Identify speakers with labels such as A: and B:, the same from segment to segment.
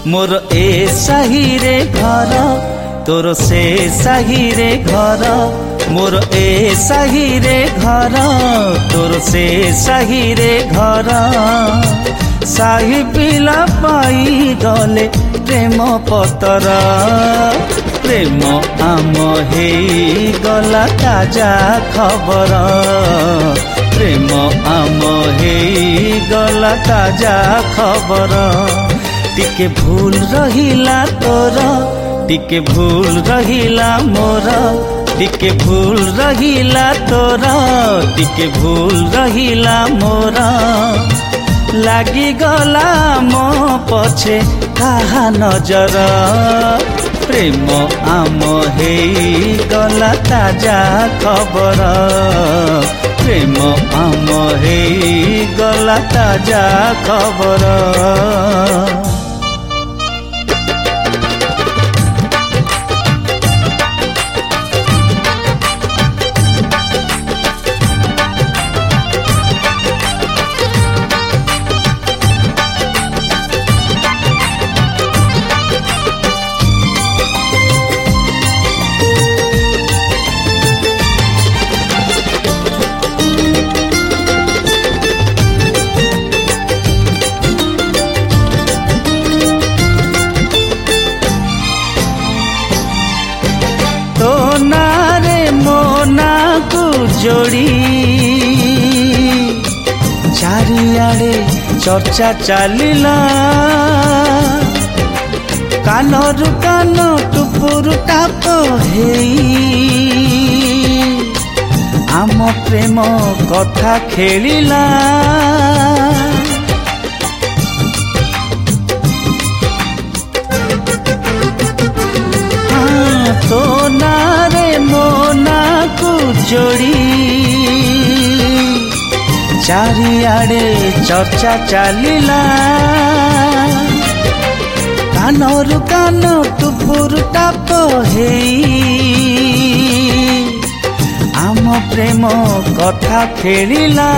A: मोर ए साही रे घर तोर से साही रे घर मोर ए साही रे घर तोर से साही रे घर साही पिला पाई गले प्रेम पतर प्रेम आम हे गला ताजा खबर प्रेम आम हे गला ताजा खबर टिके भूल रहिला तोर टिके भूल रहिला मोर टिके भूल रहिला तोर टिके भूल रहिला मोर लागी गला मो पछे काहा नजर प्रेम आम हे गला ताजा खबर प्रेम आम हे गला ताजा खबर तो नारे मोना को जोड़ी चारियाड़े चर्चा चलिला कानरु कान टुपुरु टाप हेई आम प्रेम कथा खेलिला तो नारे मोना को जोड़ी चारियाड़े चर्चा चलिला कानरु कान टुपुरु टाप हेई आम प्रेम कथा खेलिला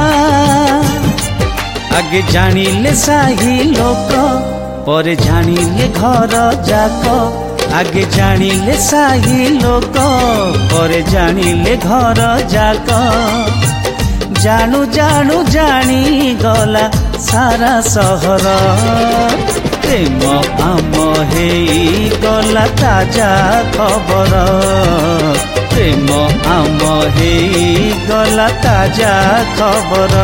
A: आगे जानिले साही लोक परे जानिले घर जाक आगे जानिले साही लोक परे जानिले घर जाक जानू जानू जानी गला सारा सहर प्रेम आम हे गला ताजा खबर प्रेम आम हे गला ताजा खबर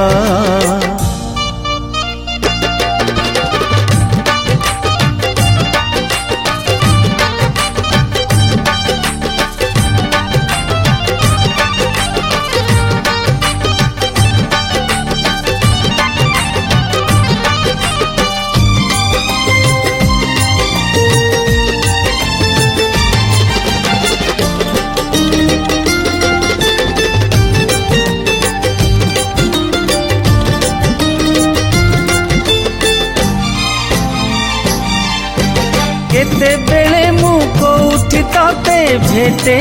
A: केते बेले मु कोठी तते भेटे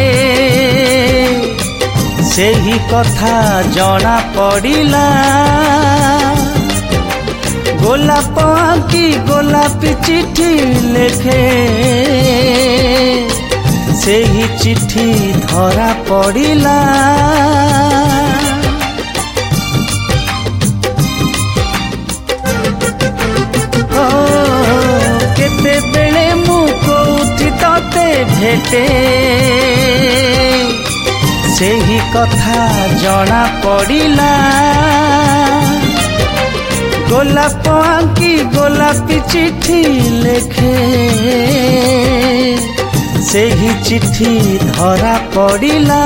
A: सेही कथा जना पड़िला गोलाप आंकी गोलापी चिट्ठी लेखे सेही चिट्ठी धरा पड़िला केते बेले मु कोठी तते भेटे सेही कथा जना पड़िला गोलाप आंकी गोलापी चिट्ठी लेखे सेही चिट्ठी धरा पड़िला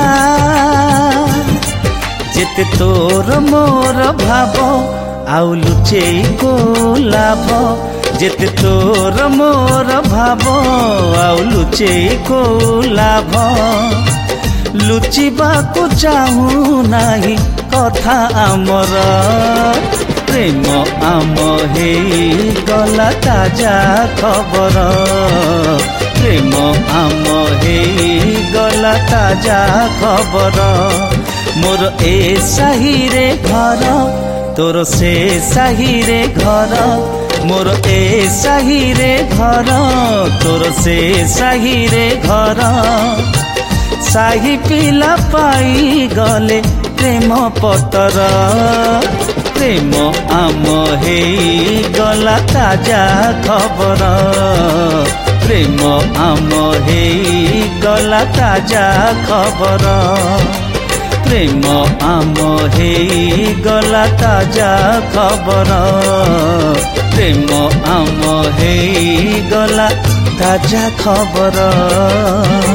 A: जेते तोर मोर भाव आउ लुचेई को लाभ जेते तोर मोर भाव आउ लुचेई को लाभ लुचिबा को चाहू नाही कथा आमर प्रेम आम हे गला ताजा खबर प्रेम आम हे गला ताजा खबर मोर ए साही रे घर तोर से साही रे घर मोर ए साही रे घर तोर से साही रे घर साही पिला पाई गले प्रेम पतर प्रेम आम हे गला ताजा खबर प्रेम आम हे गला ताजा खबर प्रेम आम हे गला ताजा खबर प्रेम आम हे गला ताजा खबर।